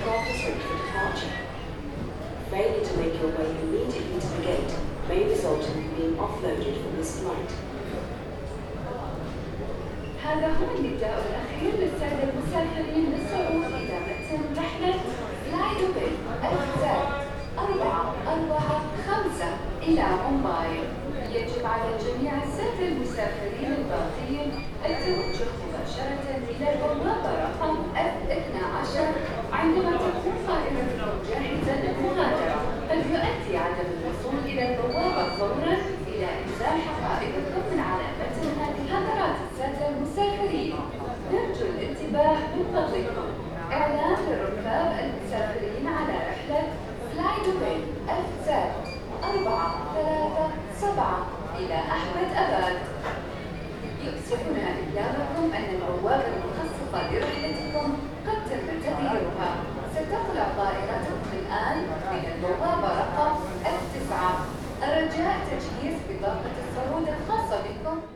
aircraft is ready for departure. Failure to make your way immediately to the gate may result in you being offloaded from this flight. هذا هو النداء الأخير للسادة المسافرين للصعود إلى متن رحلة فلاي دبي FZ445 إلى مومباي. يجب على جميع السادة المسافرين الباقين التوجه مباشرة إلى البوابة رقم F12 عندما تكون طائرتكم جاهزة للمغادرة. قد يؤدي عدم الوصول إلى البوابة فوراً إلى إنزال حقائبكم من على متن هذه حضرات السادة المسافرين. نرجو الانتباه من فضلكم. إعلان للركاب المسافرين على رحلة فلاي دبي FZ437 إلى أحمد أباد. يؤسفنا إبلاغكم أن البوابة المخصصة لرحلة